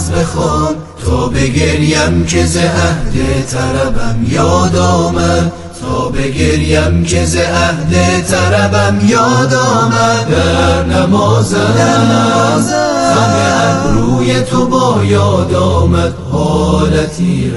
نماز بخون، تا بگریم که ز عهد طربم یاد آمد، تا بگریم که ز عهد طربم یاد آمد. در نمازم خم ابروی تو با یاد آمد، حالتی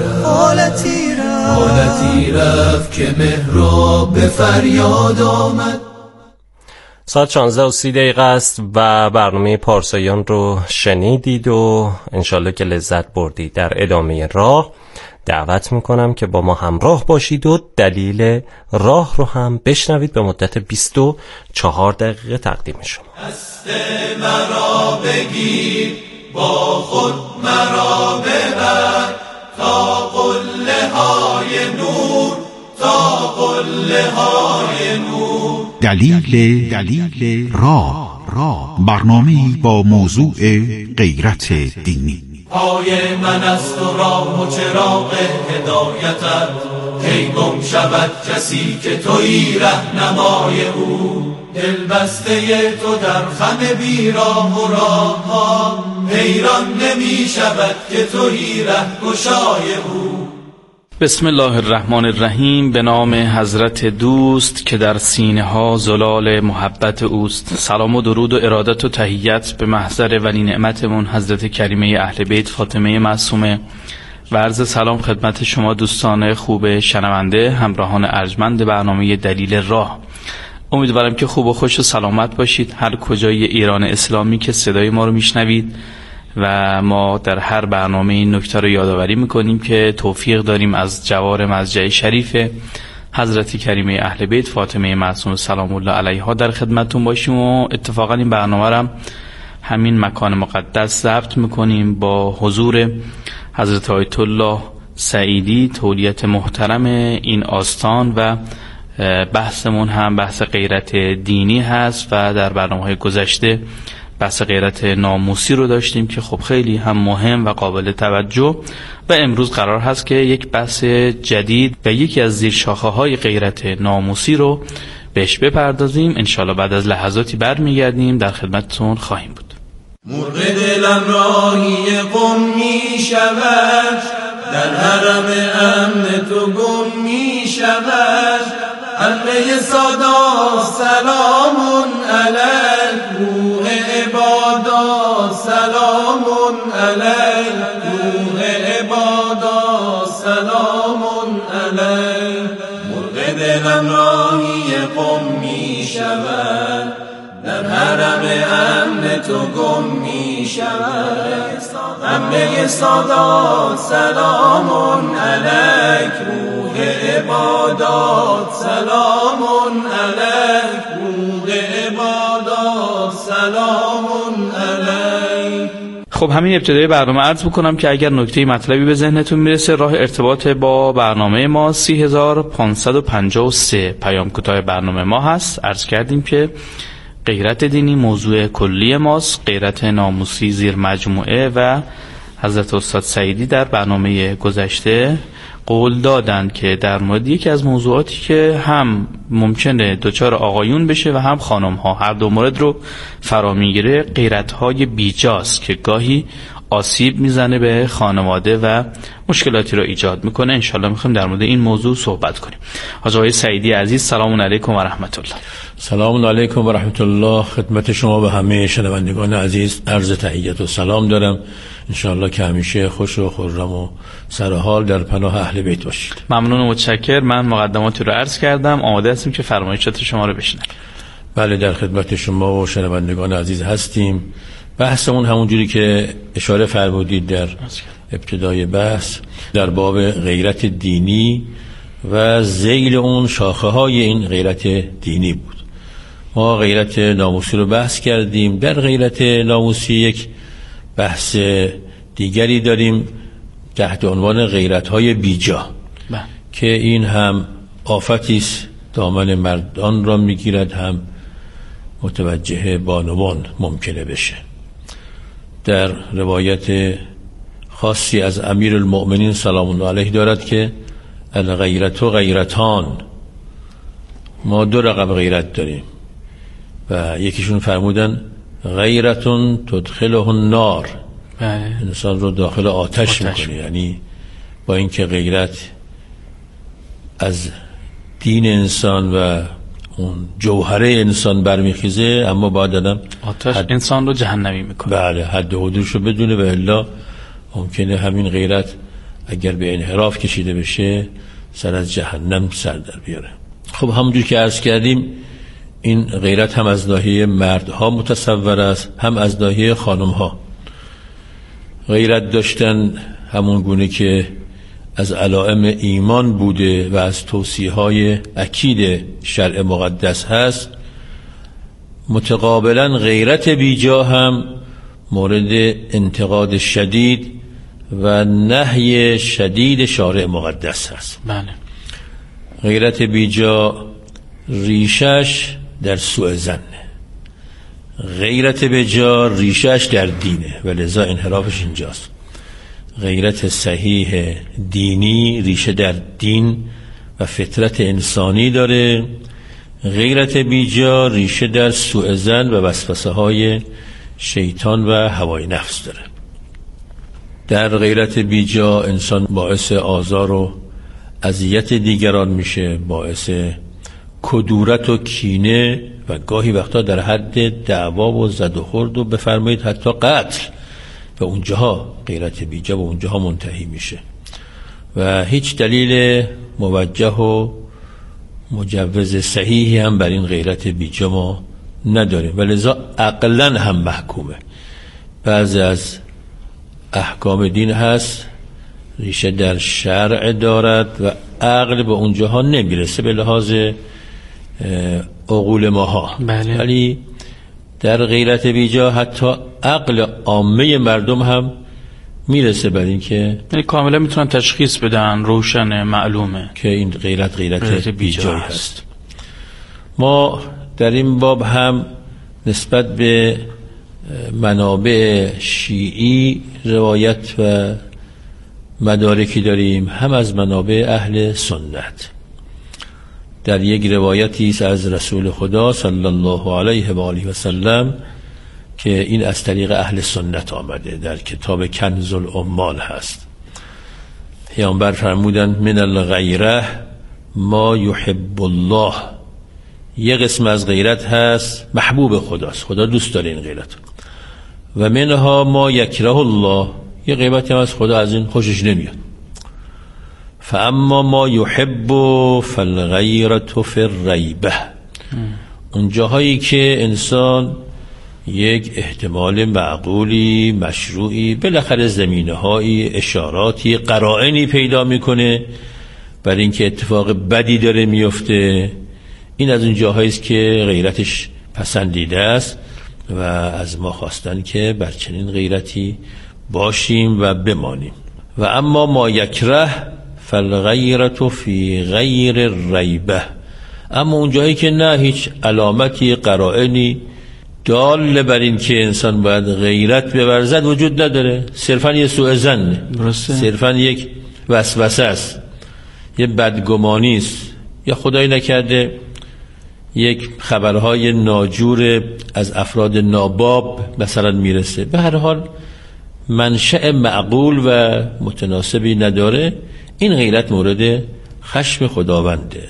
رفت که محراب به فریاد آمد. ساعت 16:30 است و برنامه پارسایان رو شنیدید و انشالله که لذت بردید. در ادامه راه دعوت میکنم که با ما همراه باشید و دلیل راه رو هم بشنوید. به مدت 24 دقیقه تقدیم شما. دست مرا بگیر، با خود مرا ببر، تا قله های نور، تا قله های نور. دلیل راه، برنامه‌ای با موضوع غیرت دینی. پای من است و راه و چراغ هدایتت، کی گم شود کسی که تویی رهنمای او. دل بسته تو در خم بیراه و راه ها، حیران نمی شود که تویی رهگشای او. بسم الله الرحمن الرحیم. به نام حضرت دوست که در سینه ها زلال محبت اوست. سلام و درود و ارادت و تحیت به محضر ولی نعمتمون حضرت کریمه اهل بیت فاطمه معصومه و عرض سلام خدمت شما دوستان خوب شنونده، همراهان ارجمند برنامه دلیل راه. امیدوارم که خوب و خوش و سلامت باشید هر کجای ایران اسلامی که صدای ما رو میشنوید و ما در هر برنامه این نکته رو یادآوری میکنیم که توفیق داریم از جوار مضجع شریف حضرت کریمه اهل بیت فاطمه معصومه سلام الله علیها در خدمتتون باشیم. و اتفاقا این برنامه رو همین مکان مقدس ضبط میکنیم با حضور حضرت آیت الله سعیدی، تولیت محترم این آستان، و بحثمون هم بحث غیرت دینی هست و در برنامه‌های گذشته بحث غیرت ناموسی رو داشتیم که خب خیلی هم مهم و قابل توجه، و امروز قرار هست که یک بحث جدید و یکی از زیرشاخه‌های غیرت ناموسی رو بهش بپردازیم. انشالله بعد از لحظاتی برمیگردیم در خدمتتون خواهیم بود. مرغ دلم راهی قم می شود، در حرم امن تو گم می شود. حلقه سادات سلام علیک، روح عبادات سلام علیک، روح عبادات سلام علیک. مرغ دلم راهی قم می شود، در حرم امن تو گم می شود. حمله سادات سلام علیک، روح عبادات سلام علیک، روح عبادات سلام علیک. خب همین ابتدای برنامه عرض بکنم که اگر نکته مطلبی به ذهنتون میرسه، راه ارتباط با برنامه ما 30553 پیام کوتاه برنامه ما هست. عرض کردیم که غیرت دینی موضوع کلی ماست، غیرت ناموسی زیر مجموعه، و حضرت استاد سعیدی در برنامه گذشته قول دادند که در مورد یکی از موضوعاتی که هم ممکنه دچار آقایون بشه و هم خانم ها، هر دو مورد رو فرا میگیره، غیرت های بیجاست که گاهی آسیب میزنه به خانواده و مشکلاتی رو ایجاد میکنه. انشالله میخوایم در مورد این موضوع صحبت کنیم. حاج آقای سعیدی عزیز، سلام علیکم و رحمت الله. سلام علیکم و رحمت الله. خدمت شما و همه شنوندگان عزیز عرض تحیت و سلام دارم. انشالله که همیشه خوش و خرم و سرحال در پناه اهل بیت باشید. ممنون و متشکر. من مقدماتی رو عرض کردم، آماده هستیم که فرمایشات شما رو بشنویم. بله، در خدمت شما و شنوندگان عزیز هستیم. بحثمون همونجوری که اشاره فرمودید در ابتدای بحث در باب غیرت دینی و ذیل اون شاخه های این غیرت دینی بود. ما غیرت ناموسی رو بحث کردیم. در غیرت ناموسی یک بحث دیگری داریم تحت عنوان غیرت های بیجا که این هم آفتی است، دامن مردان را میگیرد، هم متوجه بانوان ممکنه بشه. در روایت خاصی از امیر المؤمنین سلام الله علیه دارد که الغیرت و غیرتان، ما دو رقم غیرت داریم و یکیشون فرمودن غیرتون تدخله النار، انسان رو داخل آتش میکنه. یعنی با اینکه غیرت از دین انسان و اون جوهره انسان برمیخیزه، اما باید آدم آتش انسان رو جهنمی میکنه. بله، حد و حدودش رو بدونه، و الا ممکنه همین غیرت اگر به انحراف کشیده بشه سر از جهنم سر در بیاره. خب همونجور که عرض کردیم این غیرت هم از ناحیه مردها متصور است، هم از ناحیه خانمها. غیرت داشتن همون گونه که از علائم ایمان بوده و از توصیه‌های اکید شرع مقدس هست، متقابلا غیرت بیجا هم مورد انتقاد شدید و نهی شدید شارع مقدس هست. بله. غیرت بیجا ریشش در سوء ظنه، غیرت بیجا ریشش در دینه و لذا انحرافش اینجاست. غیرت صحیح دینی ریشه در دین و فطرت انسانی داره، غیرت بیجا ریشه در سوء ظن و وسوسه های شیطان و هوای نفس داره. در غیرت بیجا انسان باعث آزار و اذیت دیگران میشه، باعث کدورت و کینه و گاهی وقتا در حد دعوا و زد و خورد و بفرمایید حتی قتل، و اونجاها غیرت بیجا و اونجاها منتهی میشه و هیچ دلیل موجه و مجوز صحیحی هم بر این غیرت بیجا ما نداریم و لذا عقلاً هم محکومه. بعضی از احکام دین هست ریشه در شرع دارد و عقل به اونجاها نمیرسه به لحاظ عقول ماها. بله. ولی در غیرت بیجا حتی عقل عامه مردم هم میرسه بر این که یعنی کاملا میتونن تشخیص بدن، روشن، معلومه که این غیرت بیجایی هست. ما در این باب هم نسبت به منابع شیعی روایت و مدارکی داریم، هم از منابع اهل سنت. در یک روایتی است از رسول خدا صلی الله علیه و آله و سلم که این از طریق اهل سنت آمده، در کتاب کنز العمال هست. پیامبر فرمودند من الغیره ما یحب الله، یه قسم از غیرت هست محبوب خداست، خدا دوست داره این غیرت، و منها ما یکره الله، یه غیبت هم از خدا از این خوشش نمیاد. فاما ما یحب فالغیرة فی الریبه، اون جاهایی که انسان یک احتمال معقولی مشروعی بالاخره زمینه‌هایی اشاراتی قرائنی پیدا میکنه بر اینکه اتفاق بدی داره میفته، این از اون جاهایی است که غیرتش پسندیده است و از ما خواستن که بر چنین غیرتی باشیم و بمانیم. و اما ما یکره فالغیرة فی غیر ریبه، اما اون جایی که نه هیچ علامتی قرائنی دال بر این که انسان باید غیرت بورزد وجود نداره، صرفا یه سوء ظن، صرفا یک وسوسه است، یه بدگمانی است، یا خدای نکرده یک خبرهای ناجور از افراد ناباب مثلا میرسه، به هر حال منشأ معقول و متناسبی نداره، این غیرت مورد خشم خداونده.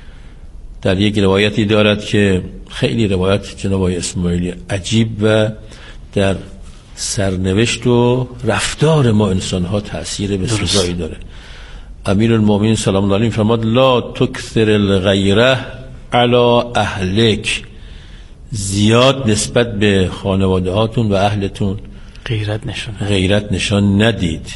در یک روایتی دارد که خیلی روایت جناب اسماعیلی عجیب و در سرنوشت و رفتار ما انسان‌ها تأثیر بسیاری داره. امیرالمومنین سلام الله علیه فرمود لا تکثر الغیره علی اهلک، زیاد نسبت به خانواده هاتون و اهلتون غیرت نشان ندید.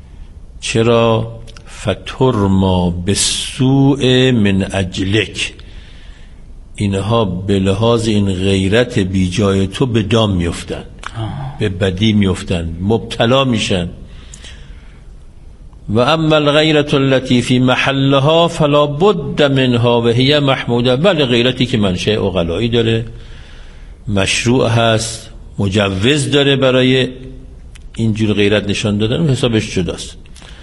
چرا؟ فترما بسوء من اجلک، اینها به لحاظ این غیرت بی جای تو به دام میفتن، به بدی میفتن، مبتلا میشن. و اما الغیرت التي فی محلها فلا بد منها و هی محموده، بله غیرتی که منشأ عقلایی داره، مشروع هست، مجوز داره برای اینجور غیرت نشان دادن و حسابش جداست.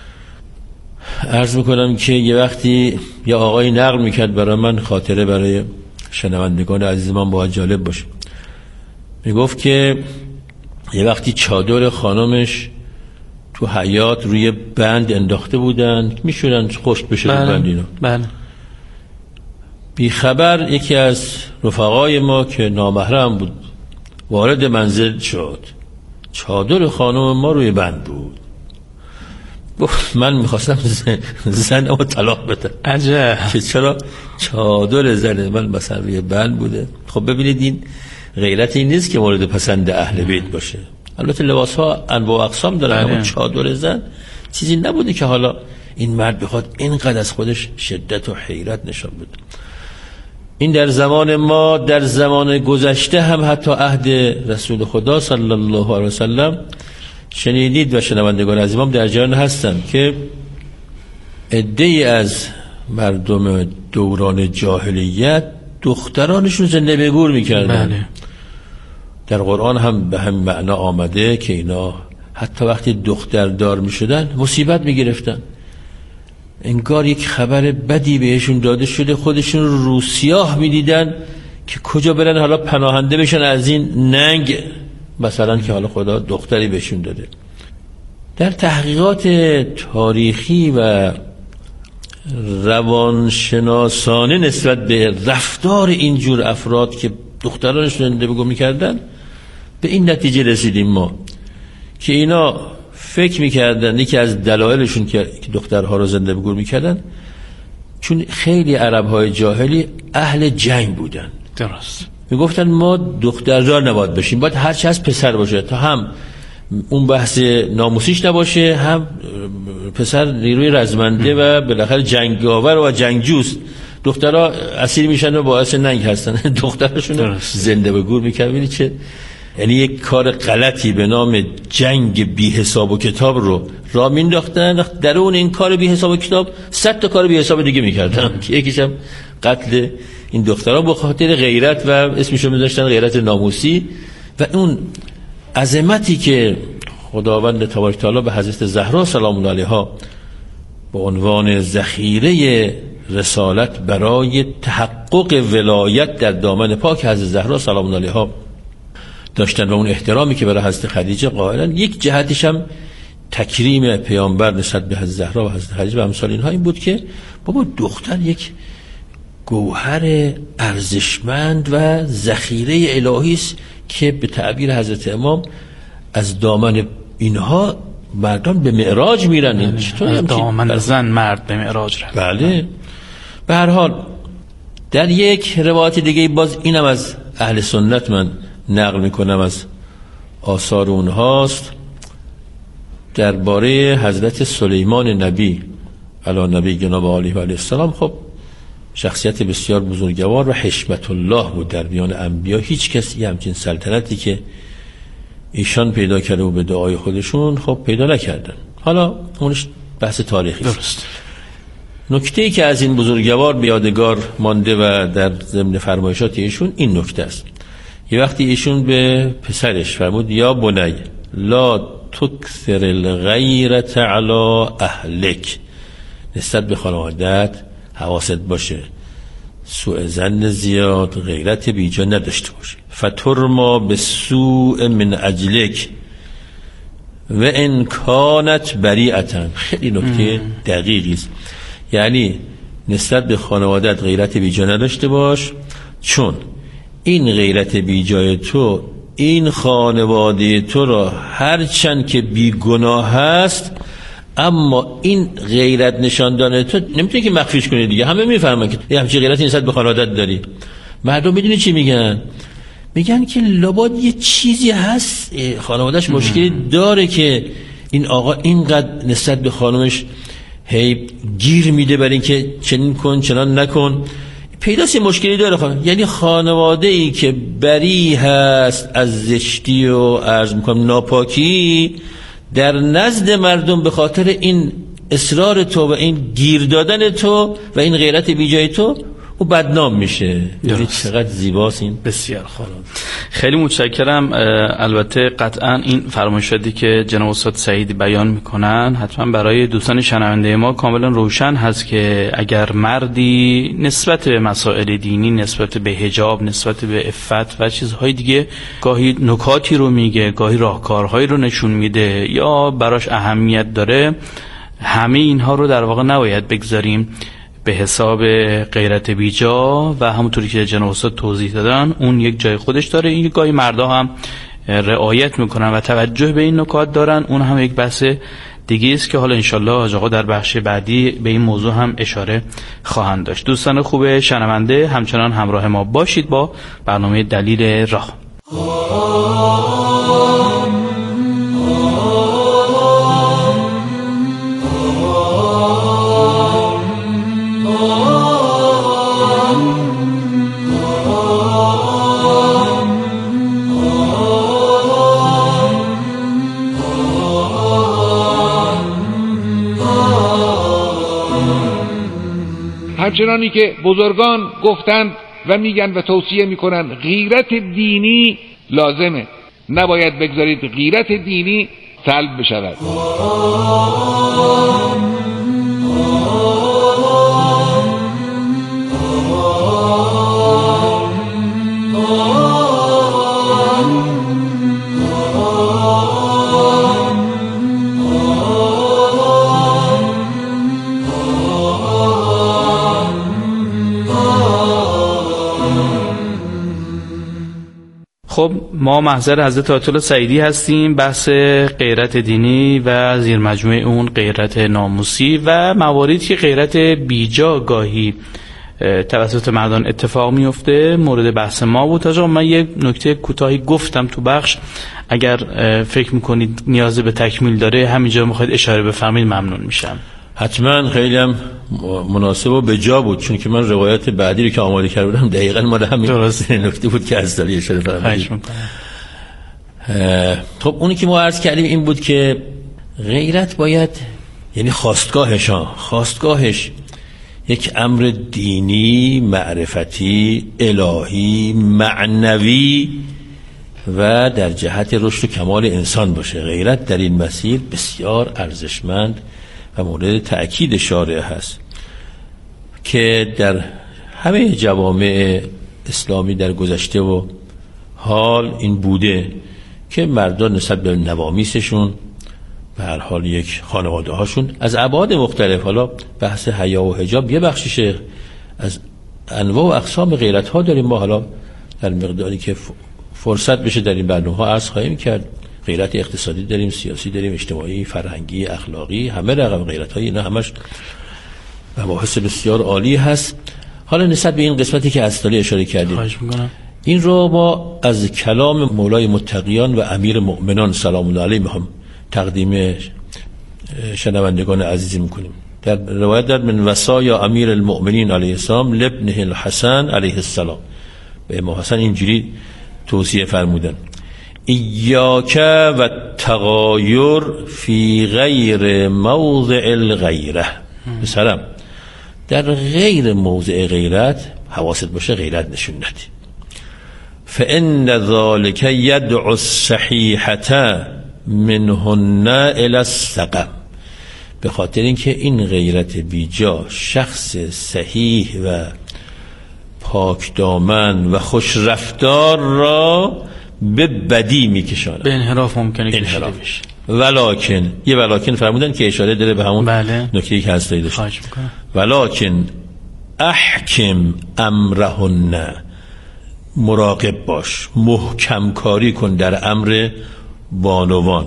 عرض میکنم که یه وقتی یه آقای نقل میکرد برای من، خاطره برای شنوندگان عزیز من باید جالب باشه. میگفت که یه وقتی چادر خانمش تو حیاط روی بند انداخته بودن، میشونن خشک بشه رو بند اینا. بله. بی خبر یکی از رفقای ما که نامحرم بود وارد منزل شد، چادر خانم ما روی بند بود. من میخواستم زن رو طلاق بدم. عجب. که چرا چادر زن من مثلا روی بند بوده. خب ببینید این غیرت این نیست که مورد پسند اهل بیت باشه. البته لباس ها انواع و اقسام داره، اما چادر زن چیزی نبوده که حالا این مرد بخواد اینقدر از خودش شدت و حیرت نشان بده. این در زمان ما، در زمان گذشته هم، حتی عهد رسول خدا صلی الله علیه وسلم شنیدید و شنوندگان عزیزم در جریان هستن که عده‌ای از مردم دوران جاهلیت دخترانشون زنده به گور میکردن. بله. در قرآن هم به همین معنا آمده که اینا حتی وقتی دختردار میشدن مصیبت میگرفتن، انگار یک خبر بدی بهشون داده شده، خودشون رو سیاه میدیدن که کجا برن حالا پناهنده بشن از این ننگ، مثلا که حالا خدا دختری بهشون داده. در تحقیقات تاریخی و روانشناسانه نسبت به رفتار اینجور افراد که دخترانشون زنده به گور میکردن به این نتیجه رسیدیم ما که اینا فکر میکردن یکی از دلایلشون که دخترها رو زنده به گور میکردن چون خیلی عربهای جاهلی اهل جنگ بودن. درست. میگفتن ما دختردار نباید بشیم، باید هرچی از پسر باشه تا هم اون بحث ناموسیش نباشه، هم پسر نیروی رزمنده و بالاخره جنگاور و جنگجوست. دخترها اسیر میشن و باعث ننگ هستن، دخترشون زنده به گور میکردن. ببینید چه، یعنی یک کار غلطی به نام جنگ بی حساب و کتاب رو راه مینداختن. در اون این کار بی حساب و کتاب 100 تا کار بی حساب دیگه میکردن که یکیش هم قتل این دخترها به خاطر غیرت و اسمشو میذاشتن غیرت ناموسی. و اون عظمتی که خداوند تبارک تعالی به حضرت زهرا سلام الله علیها به عنوان ذخیره رسالت برای تحقق ولایت در دامن پاک حضرت زهرا سلام الله علیها داشتن و اون احترامی که برای حضرت خدیجه قائلن، یک جهتش هم تکریم پیامبر نسبت به حضرت زهرا و حضرت خدیجه و امثال اینها این بود که بابا دختر یک گوهر ارزشمند و ذخیره الهی است که به تعبیر حضرت امام از دامن اینها مردان به معراج میرن. چطور دامن زن مرد به معراج رفت؟ بله. به هر حال در یک روایت دیگه باز اینم از اهل سنت من نقل میکنم از آثار اونهاست، درباره حضرت سلیمان نبی علی نبی جناب علیه و علیه السلام. خب شخصیت بسیار بزرگوار و حشمت الله بود در میان انبیا. هیچ کسی همچین سلطنتی که ایشان پیدا کرده و به دعای خودشون خب پیدا نکردن. حالا اونش بحث تاریخی. درست. نکته‌ای که از این بزرگوار به یادگار مانده و در ضمن فرمایشات ایشون این نکته است. یه وقتی ایشون به پسرش فرمود یا بنی لا تکثر الغیرة علی اهلک، نسبت به خانوادت حواست باشه، سوء ظن زیاد، غیرت بیجا نداشته باشه. فترما بسوء من اجلک و ان کانت بریئتا. خیلی نکته دقیقی است. یعنی نسبت به خانوادت غیرت بیجا نداشته باش، چون این غیرت بیجای تو این خانواده تو را هرچند که بیگناه هست اما این غیرت نشاندن تو نمیتونی که مخفیش کنی دیگه، همه میفهمن که یه همچین غیرتی نسبت به خانوادت داری. مردم میدونی چی میگن؟ میگن که لابد یه چیزی هست خانوادهش مشکلی داره که این آقا اینقدر نسبت به خانمش هی گیر میده برای این که چنین کن چنان نکن، پیداست یه مشکلی داره. یعنی خانواده ای که بری هست از زشتی و عرض میکنم ناپاکی، در نزد مردم به خاطر این اصرار تو و این گیر دادن تو و این غیرت بیجای تو او بدنام میشه. ببینید چقدر زیباست این. بسیار خوب، خیلی متشکرم. البته قطعا این فرمایشاتی که جناب استاد سعیدی بیان میکنن حتما برای دوستان شنونده ما کاملا روشن هست که اگر مردی نسبت به مسائل دینی، نسبت به حجاب، نسبت به عفت و چیزهای دیگه گاهی نکاتی رو میگه، گاهی راهکارهایی رو نشون میده یا براش اهمیت داره، همه اینها رو در واقع نباید بگذاریم به حساب غیرت بیجا و همونطوری که جناب استاد توضیح دادن اون یک جای خودش داره. این گاهی مردا هم رعایت میکنن و توجه به این نکات دارن، اون هم یک بحث دیگه است که حالا انشالله حاج آقا در بخش بعدی به این موضوع هم اشاره خواهند داشت. دوستان خوب شنونده همچنان همراه ما باشید با برنامه دلیل راه. همچنانی که بزرگان گفتند و میگن و توصیه میکنن غیرت دینی لازمه، نباید بگذارید غیرت دینی سلب بشود. خب ما محضر حضرت آیت الله سعیدی هستیم، بحث غیرت دینی و زیر مجموعه اون غیرت ناموسی و مواردی که غیرت بیجا گاهی توسط مردان اتفاق میفته مورد بحث ما بود. تا من یک نکته کوتاهی گفتم تو بخش، اگر فکر میکنید نیاز به تکمیل داره همینجا میخواید اشاره بفرمایید ممنون میشم. حتما، خیلی هم مناسب و به جا بود، چون که من روایت بعدی رو که آماده کرده بودم دقیقاً مال همین نکته بود که از دلی اشاره فرمودید. خب اونی که ما عرض کردیم این بود که غیرت باید، یعنی خواستگاهش یک امر دینی، معرفتی، الهی، معنوی و در جهت رشد و کمال انسان باشه. غیرت در این مسیر بسیار ارزشمند و مورد تأکید شارع هست که در همه جوامع اسلامی در گذشته و حال این بوده که مردان نسبت به نوامیسشون به هر حال یک خانواده هاشون از ابعاد مختلف، حالا بحث حیا و حجاب یه بخشیشه، از انواع و اقسام غیرت ها داریم. ما حالا در مقداری که فرصت بشه در این برنامه ها عرض خواهیم کرد. غیرت اقتصادی داریم، سیاسی داریم، اجتماعی، فرهنگی، اخلاقی، همه رقم غیرت های اینا همش مباحث بسیار عالی هست. حالا نسبت به این قسمتی که اصلی اشاره کردیم، این رو ما از کلام مولای متقیان و امیر مؤمنان سلام الله علیه هم تقدیم شنوندگان عزیز میکنیم. در روایت در من وصایا امیر المؤمنین علیه السلام لابنه الحسن علیه السلام، به امام حسن اینجوری توصیه فرمودن: ایاک و تغایر فی غیر موضع الغیره. بسرم در غیر موضع غیرت حواست باشه، غیرت نشون ندی. فان ذلک یدعو الصحیحة منهن الی السقم. به خاطر اینکه این غیرت بیجا شخص صحیح و پاک دامن و خوش رفتار را به بدی میکشاند، به انحراف ممکنه کشیده بشه. ولکن یه ولکن فرمودن که اشاره داره به همون نکته‌ای که هستید داشت. ولکن احکم امرهن، مراقب باش، محکم کاری کن در امر بانوان.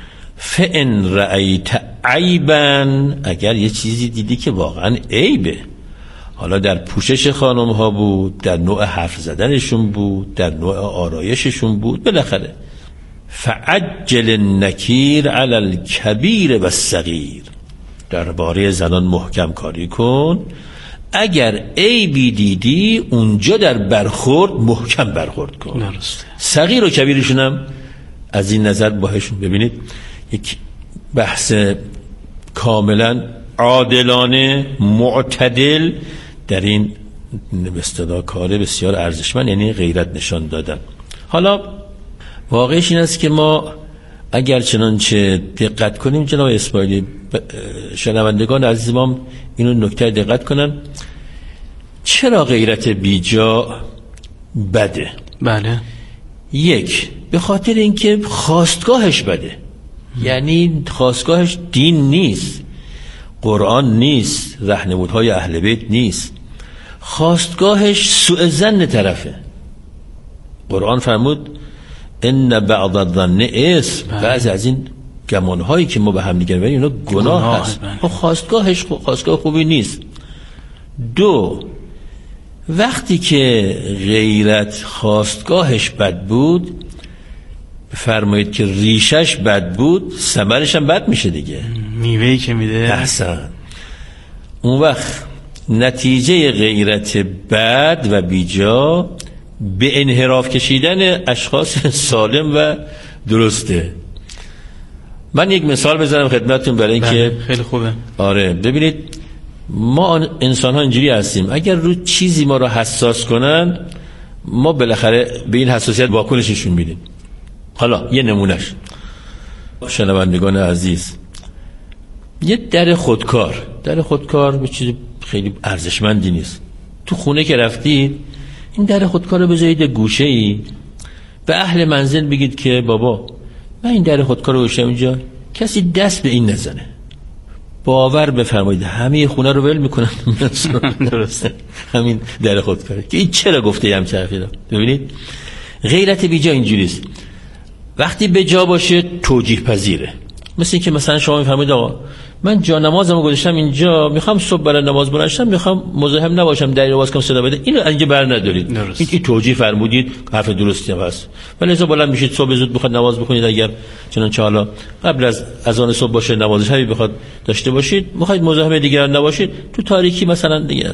فان رأیت عیبا، اگر یه چیزی دیدی که واقعا عیبه، حالا در پوشش خانم ها بود، در نوع حرف زدنشون بود، در نوع آرایششون بود، بالاخره فعجل النکیر علی الکبیر و الصغیر، درباره زنان محکم کاری کن. اگر عیبی دیدی اونجا در برخورد محکم برخورد کن. صغیر و کبیرشون هم از این نظر باهشون ببینید یک بحث کاملا عادلانه معتدل در این به اصطلاح کار بسیار ارزشمند، یعنی غیرت نشان دادن. حالا واقعش این است که ما اگر چنانچه دقت کنیم جناب اسماعیلی، شنوندگان عزیز ما اینو نکته دقت کنن، چرا غیرت بیجا بده؟ بله، یک، به خاطر اینکه خواستگاهش بده. یعنی خواستگاهش دین نیست، قرآن نیست، راهنمودهای اهل بیت نیست، خواستگاهش سوء ظن طرفه. قرآن فرمود ان بعض الظن اسم، بعضی از این گمانهایی که ما به هم دیگه می‌بریم اینا گناه هست. خواستگاهش خواستگاه خوبی نیست. دو، وقتی که غیرت خواستگاهش بد بود، فرمایید که ریشش بد بود، ثمرش هم بد میشه دیگه، میوه‌ای که میده. احسن. اون وقت نتیجه غیرت بد و بیجا به انحراف کشیدن اشخاص سالم و درسته. من یک مثال بزنم خدمتتون برای اینکه خیلی خوبه. آره، ببینید ما انسان ها اینجوری هستیم، اگر رو چیزی ما رو حساس کنن، ما بالاخره به این حساسیت واکنش نشون میدیم. حالا یه نمونهش، شنوندگان عزیز، یه در خودکار به چیز خیلی ارزشمندی نیست. تو خونه که رفتید این در خودکار رو بذارید گوشه ای، به اهل منزل بگید که بابا من این در خودکار رو گوشم اینجا، کسی دست به این نزنه. باور بفرمایید همه خونه رو ول میکنن. درسته، همین در خودکاره که این چرا گفته هم چرفی. ببینید غیرت بیجا اینجوریست، وقتی به جا باشه توجیه پذیره. مثل این که مثلا شما میفهمید آقا من جا نمازمو گذاشتم اینجا، میخوام صبح برای نماز بلنشم، میخوام مزاحم نباشم، در باز کنم صدا بده، اینو اینجا بر ندارید. این توجیه فرمودید، حرف درستی هم هست. ولی از بلند میشید صبح زود بخواد نماز بخونید، اگر چنانچه حالا قبل از اذان صبح باشه نماز شبی بخواد داشته باشید، میخواید مزاحم دیگران نباشید، تو تاریکی مثلا دیگه.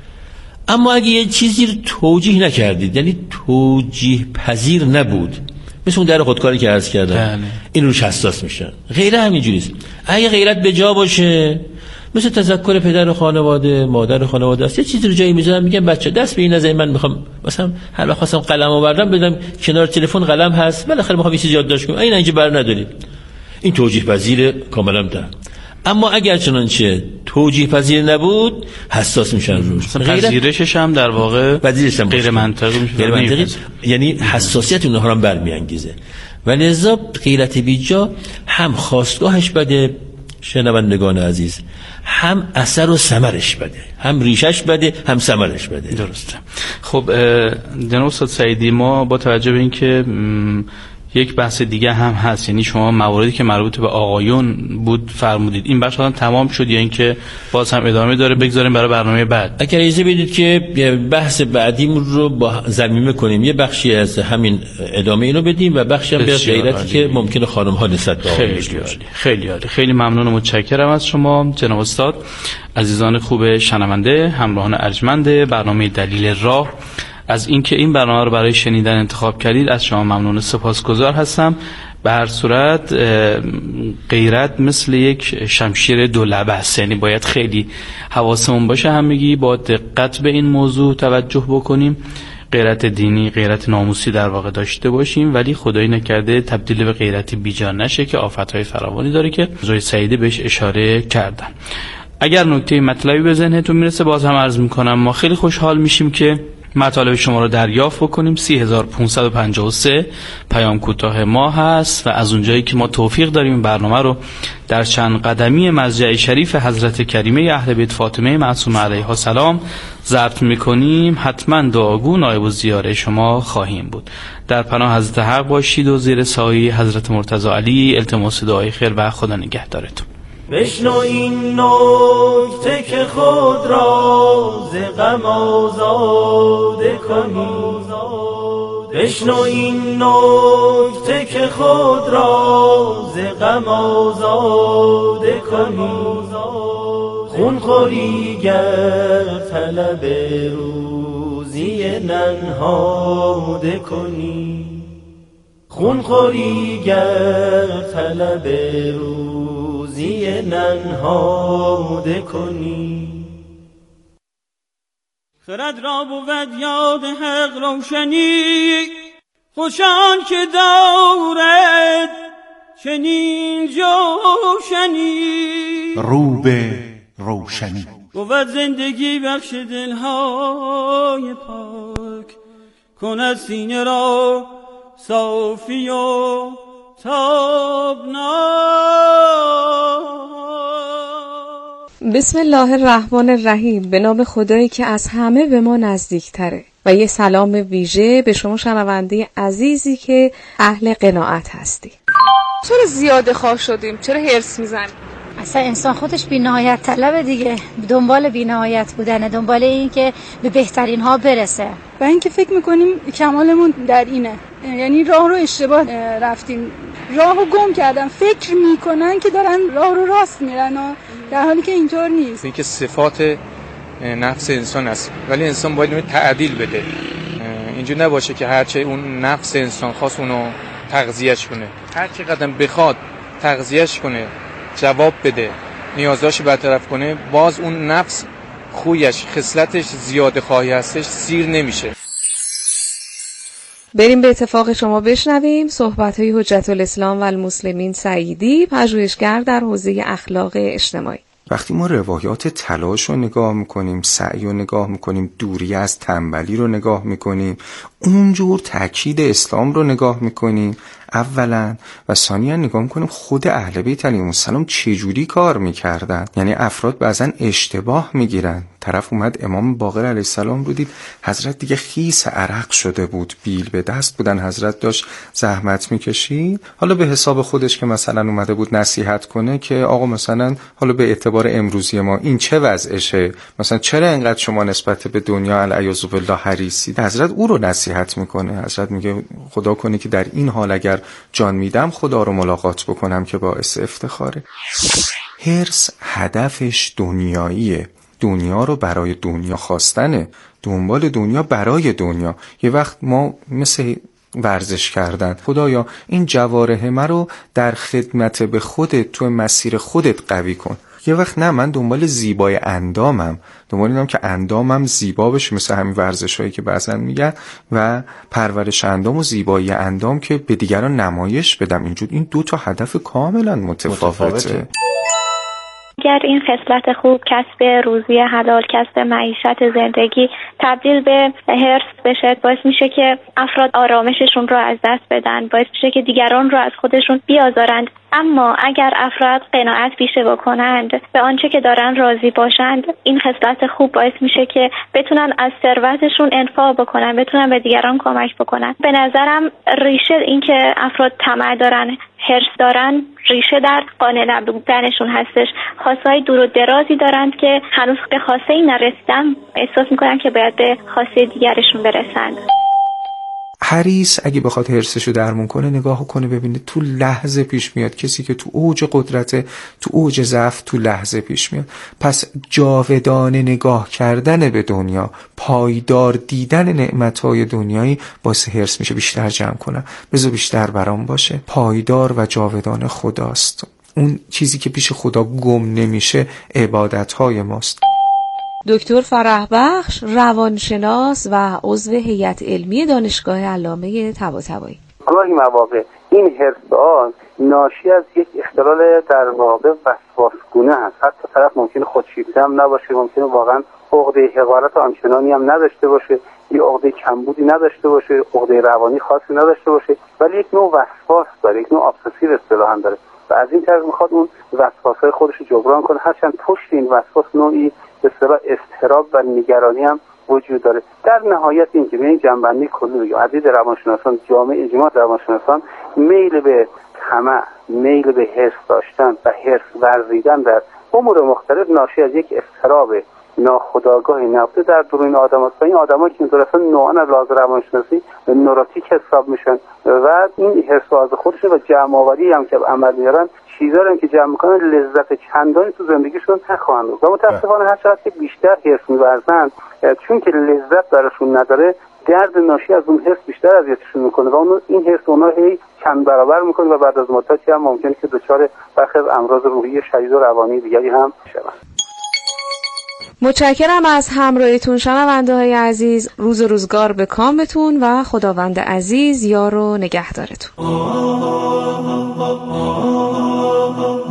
اما اگه یه چیزی رو توجیه نکردید، یعنی توجیه پذیر نبود، مثل اون در خودکاری که عرض کردم، این روش حساس میشن. غیره همینجوریست. اگه غیرت به جا باشه، مثل تذکر پدر خانواده، مادر خانواده است، یه چیزی رو جایی میذارم، میگم بچه دست به این نزن، من میخوام مثلا هر وقت خواستم قلم آوردم بدم کنار تلفن قلم هست، بالاخره میخوام یه چیزی یادداشت کنم، این اینجا بر ندارید. این توجیه پذیر کاملا ده. اما اگر چنانچه توجیه پذیر نبود، حساس میشن روش. پذیرشش هم در واقع غیر منطقی میشه، یعنی حساسیت اونها رو برمیانگیزه. ولذا غیرت بیجا هم خواستگاهش بده شنوندگان عزیز، هم اثر و ثمرش بده، هم ریشش بده، هم ثمرش بده. درسته. خب جناب استاد سعیدی، ما با توجه به اینکه یک بحث دیگه هم هست، یعنی شما مواردی که مربوط به آقایون بود فرمودید، این بخش الان تمام شد یا اینکه باز هم ادامه داره بگذاریم برای برنامه بعد؟ اگر اجازه بدید که بحث بعدیم رو با ضمیمه کنیم، یه بخشی از همین ادامه اینو بدیم و بخشی هم به غیرتی که ممکنه خانم ها نسبت به آقایون داشته باشن. خیلی عالی. خیلی ممنون و متشکرم از شما جناب استاد. عزیزان خوب شنونده، همراهان ارجمند برنامه دلیل راه، از اینکه این برنامه رو برای شنیدن انتخاب کردید از شما ممنون و سپاسگزار هستم. به هر صورت غیرت مثل یک شمشیر دو لبه است، یعنی باید خیلی حواسمون باشه، همگی با دقت به این موضوع توجه بکنیم. غیرت دینی، غیرت ناموسی در واقع داشته باشیم، ولی خدایی نکرده تبدیل به غیرت بیجا نشه که آفتهای فراوانی داره که زوی سعیدی بهش اشاره کردن. اگر نکته مطلبی به ذهنتون میرسه باز هم عرض میکنم ما خیلی خوشحال میشیم که مطالب شما رو دریافت بکنیم. 3553 پیام کوتاه ما هست و از اونجایی که ما توفیق داریم برنامه رو در چند قدمی مضجع شریف حضرت کریمه اهل بیت فاطمه معصومه علیها السلام ضبط میکنیم، حتما دعاگو نایب الزیاره شما خواهیم بود. در پناه حضرت حق باشید و زیر سایه حضرت مرتضی علی التماس دعای خیر و خدا نگهدارتون. بشنو این نکته که خود را ز غم آزاده کنی، بشنو این نکته که خود را ز غم آزاده کنی. خون خوری گر طلب روزی ننهاده کنی، خون خوری گر طلب روزی ننهاده کنی. خرد را بود یاد حق روشنی، خوشان که دارد چنین جوشنی. رو به روشنی بود زندگی بخش دلهای پاک، کند سینه را صافی و تابناک. بسم الله الرحمن الرحیم. به نام خدایی که از همه به ما نزدیکتره. و یه سلام ویژه به شما شنونده عزیزی که اهل قناعت هستی. چرا زیاده خواه شدیم؟ چرا هرس میزنیم؟ اصلا انسان خودش بی‌نهایت طلبه دیگه، دنبال بی‌نهایت بودنه، دنبال این که به بهترین ها برسه. و اینکه فکر میکنیم کمالمون در اینه، یعنی راه رو اشتباه رفتیم، راه رو گم کردن، فکر میکنن که دارن راه رو راست میرن در حالی که اینطور نیست. این که صفات نفس انسان است، ولی انسان باید اون تعدیل بده. اینجور نباشه که هرچه اون نفس انسان خواست اونو تغذیهش کنه، هر چی قدم بخواد تغذیهش کنه، جواب بده، نیازاشو برطرف کنه، باز اون نفس خویش، خصلتش زیاده خواهی هستش، سیر نمیشه. بریم به اتفاق شما بشنویم صحبت‌های حجت الاسلام و المسلمین سعیدی، پژوهشگر در حوزه اخلاق اجتماعی. وقتی ما روایات تلاش رو نگاه میکنیم، سعی رو نگاه میکنیم، دوری از تنبلی رو نگاه میکنیم، اونجور تاکید اسلام رو نگاه میکنیم اولا، و ثانیا نگاه میکنیم خود اهل بیت علیهم السلام چجوری کار میکردن. یعنی افراد بعضا اشتباه میگیرن. طرف اومد امام باقر علیه السلام رو دید، حضرت دیگه خیس عرق شده بود، بیل به دست بودن، حضرت داشت زحمت میکشید. حالا به حساب خودش که مثلا اومده بود نصیحت کنه که آقا مثلا حالا به اعتبار امروزی ما این چه وضعشه، مثلا چرا انقدر شما نسبت به دنیا العیاذ بالله حریصید. حضرت او رو نصیحت میکنه. حضرت میگه خدا کنه که در این حال اگر جان میدم خدا رو ملاقات بکنم که باعث افتخاره. حرص هدفش دنیاییه، دنیا رو برای دنیا خواستنه، دنبال دنیا برای دنیا. یه وقت ما مثل ورزش کردن، خدایا این جوارح من رو در خدمت به خودت، تو مسیر خودت قوی کن. یه وقت نه، من دنبال زیبای اندامم، دنبال اینم که اندامم زیبا بشه، مثل همین ورزش‌هایی که بعضن میگن، و پرورش اندام و زیبایی اندام که به دیگران نمایش بدم. اینجور این دو تا هدف کاملا متفاوته. اگر این خصلت خوب، کسب روزی حلال، کسب معیشت زندگی تبدیل به حرص بشه، باعث میشه که افراد آرامششون رو از دست بدن، باعث میشه که دیگران رو از خودشون بیازارند. اما اگر افراد قناعت پیشه بکنند، به آنچه که دارن راضی باشند، این خصلت خوب باعث میشه که بتونن از ثروتشون انفاق بکنن، بتونن به دیگران کمک بکنن. به نظرم ریشه این که افراد طمع دارن، حرص دارن، ریشه در قانع نبودنشون هستش. خواستهای دور و درازی دارند که هنوز به خواسته ای نرسیدن، احساس میکنن که باید به خواسته دیگرشون برسند. حریص اگه بخواد حرصشو درمون کنه، نگاه کنه ببینه تو لحظه پیش میاد. کسی که تو اوج قدرته، تو اوج ضعف، تو لحظه پیش میاد. پس جاودانه نگاه کردن به دنیا، پایدار دیدن نعمتهای دنیایی باعث حرص میشه. بیشتر جمع کنم، بذار بیشتر برام باشه. پایدار و جاودانه خداست. اون چیزی که پیش خدا گم نمیشه عبادتهای ماست. دکتر فرحبخش، روانشناس و عضو هیئت علمی دانشگاه علامه طباطبایی. گاهی مواقع این حرص ناشی از یک اختلال در واقع وسواسگونه هست. حتی طرف ممکنه خودشیفته هم نباشه، ممکنه واقعا عقده حقارت آنچنانی هم نداشته باشه، یا عقده کمبودی نداشته باشه، عقده روانی خاصی نداشته باشه، ولی یک نوع وسواس داره، یک نوع ابسسیو اصطلاحاً داره و از این طریق میخواد اون وسواس‌های خودش رو جبران کنه. هرچند پشت این وسواس نوعی به اصطلاح اضطراب و نگرانی هم وجود داره. در نهایت این که به این جنبندی کلی بگیم، عدید روانشناسان، جامعه اجماع روانشناسان میل به طمع، میل به حرص داشتن و حرص ورزیدن در امور مختلف ناشی از یک اضطراب ناخودآگاه نبوده در درون آدم هست. و این آدم ها که اینطور اصلا نوعا لحاظ روانشناسی نوروتیک حساب میشن و این حرص از خودشون و جمع آوری هم که عمل میارن چیزا که جمع میکنن لذت چندانی تو زندگیشون نخواهند و متاسفانه هر چقدر که بیشتر حرص می‌ورزن، چون که لذت براشون نداره، درد ناشی از اون حرص بیشتر اذیتشون میکنه و این حرص اونها هی چند برابر میکنه و بعد از مدتی هم ممکنه که دچار برخی از امراض روحی شدید و روانی دیگری هم شوند. متشکرم از همراهیتون شنونده های عزیز. روز و روزگار به کامتون و خداوند عزیز یار و نگهدارتون.